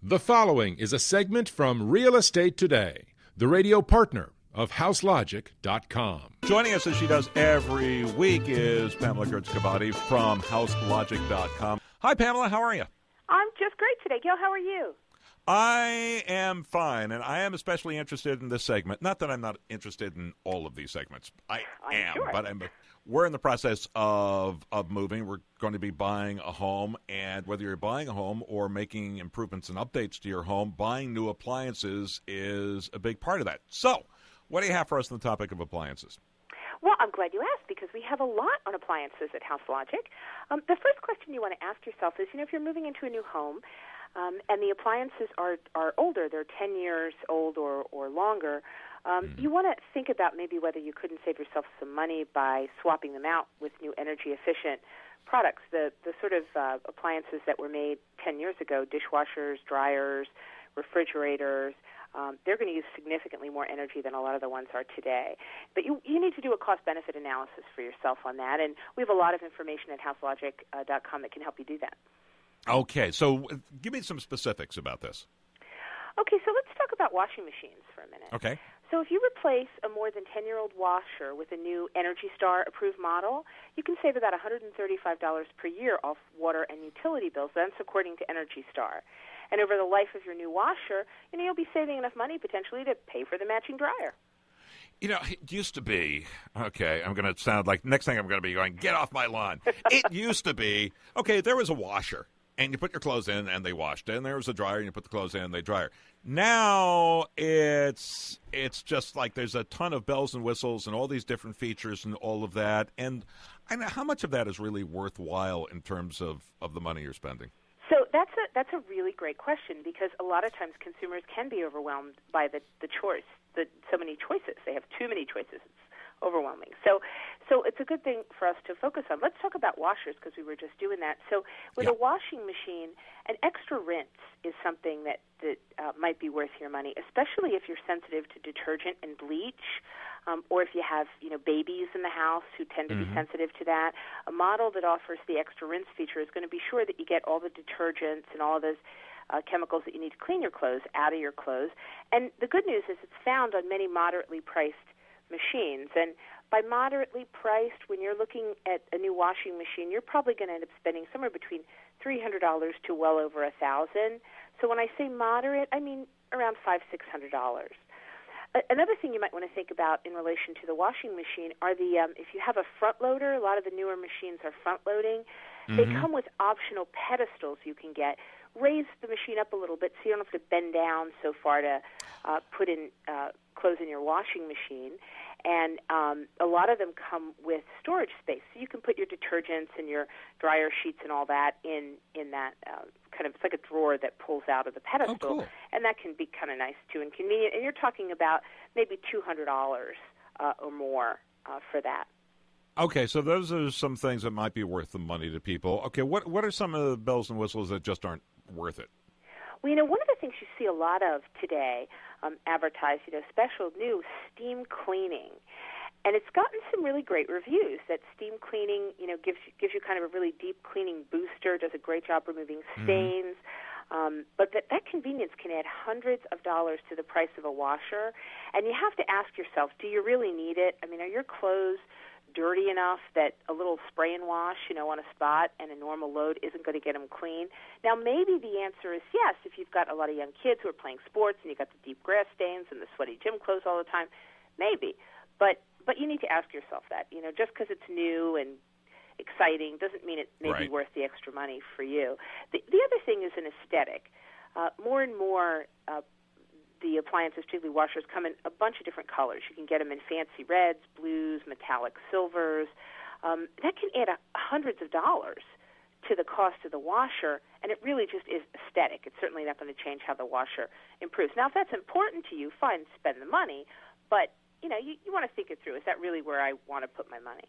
The following is a segment from Real Estate Today, the radio partner of HouseLogic.com. Joining us as she does every week is Pamela Gertz-Cavati from HouseLogic.com. Hi, Pamela. How are you? I'm just great today. Gil, how are you? I am fine, and I am especially interested in this segment. Not that I'm not interested in all of these segments. I am, sure. But we're in the process of moving. We're going to be buying a home, and whether you're buying a home or making improvements and updates to your home, buying new appliances is a big part of that. So, what do you have for us on the topic of appliances? Well, I'm glad you asked because we have a lot on appliances at HouseLogic. The first question you want to ask yourself is, if you're moving into a new home and the appliances are older, they're 10 years old or longer, you want to think about maybe whether you couldn't save yourself some money by swapping them out with new energy-efficient products. The sort of appliances that were made 10 years ago, dishwashers, dryers, refrigerators, they're going to use significantly more energy than a lot of the ones are today. But you need to do a cost-benefit analysis for yourself on that, and we have a lot of information at HouseLogic.com that can help you do that. Okay, so give me some specifics about this. Okay, so let's talk about washing machines for a minute. Okay. So if you replace a more than 10-year-old washer with a new Energy Star approved model, you can save about $135 per year off water and utility bills. That's according to Energy Star. And over the life of your new washer, you'll be saving enough money potentially to pay for the matching dryer. It used to be, okay, I'm going to sound like, next thing I'm going to be going, get off my lawn. It used to be, okay, there was a washer, and you put your clothes in, and they washed it, and there was a dryer, and you put the clothes in, and they dryer. Now, it's just like there's a ton of bells and whistles and all these different features and all of that, and I know how much of that is really worthwhile in terms of the money you're spending? So that's a really great question because a lot of times consumers can be overwhelmed by the choice, so many choices. They have too many choices. It's overwhelming. So it's a good thing for us to focus on. Let's talk about washers because we were just doing that. So with a washing machine, an extra rinse is something that might be worth your money, especially if you're sensitive to detergent and bleach, or if you have babies in the house who tend to be sensitive to that. A model that offers the extra rinse feature is going to be sure that you get all the detergents and all of those chemicals that you need to clean your clothes out of your clothes. And the good news is it's found on many moderately priced machines. And by moderately priced, when you're looking at a new washing machine, you're probably going to end up spending somewhere between $300 to well over $1,000. So when I say moderate, I mean around $500-600. Another thing you might want to think about in relation to the washing machine are if you have a front loader, a lot of the newer machines are front loading. They come with optional pedestals you can get. Raise the machine up a little bit so you don't have to bend down so far to put in clothes in your washing machine. And a lot of them come with storage space. So you can put your detergents and your dryer sheets and all that in that kind of, it's like a drawer that pulls out of the pedestal. Oh, cool. And that can be kind of nice, too, and convenient. And you're talking about maybe $200 or more for that. Okay, so those are some things that might be worth the money to people. Okay, what are some of the bells and whistles that just aren't worth it? Well, one of the things you see a lot of today advertised, special new steam cleaning. And it's gotten some really great reviews that steam cleaning, gives you kind of a really deep cleaning booster, does a great job removing stains. But that convenience can add hundreds of dollars to the price of a washer. And you have to ask yourself, do you really need it? I mean, are your clothes dirty enough that a little spray and wash, on a spot and a normal load isn't going to get them clean? Now, maybe the answer is yes, if you've got a lot of young kids who are playing sports and you've got the deep grass stains and the sweaty gym clothes all the time, maybe. But you need to ask yourself that. Just because it's new and exciting doesn't mean it may be worth the extra money for you. The other thing is an aesthetic. More and more the appliances, particularly washers, come in a bunch of different colors. You can get them in fancy reds, blues, metallic silvers. That can add hundreds of dollars to the cost of the washer, and it really just is aesthetic. It's certainly not going to change how the washer improves. Now, if that's important to you, fine, spend the money, but you want to think it through. Is that really where I want to put my money?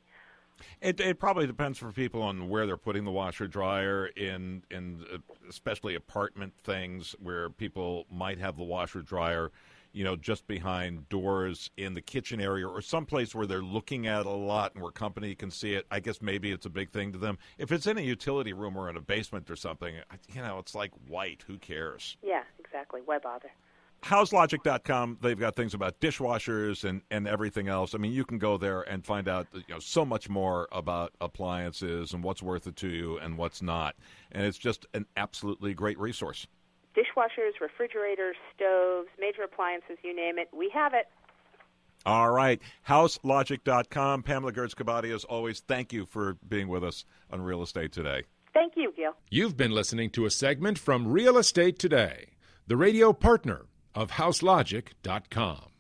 It probably depends for people on where they're putting the washer dryer in especially apartment things where people might have the washer dryer just behind doors in the kitchen area or someplace where they're looking at a lot and where company can see it. I guess maybe it's a big thing to them. If it's in a utility room or in a basement or something, it's like white. Who cares? Yeah, exactly. Why bother? HouseLogic.com, they've got things about dishwashers and everything else. I mean, you can go there and find out so much more about appliances and what's worth it to you and what's not. And it's just an absolutely great resource. Dishwashers, refrigerators, stoves, major appliances, you name it, we have it. All right. HouseLogic.com. Pamela Gertz-Kabati, as always, thank you for being with us on Real Estate Today. Thank you, Gil. You've been listening to a segment from Real Estate Today, the radio partner of HouseLogic.com.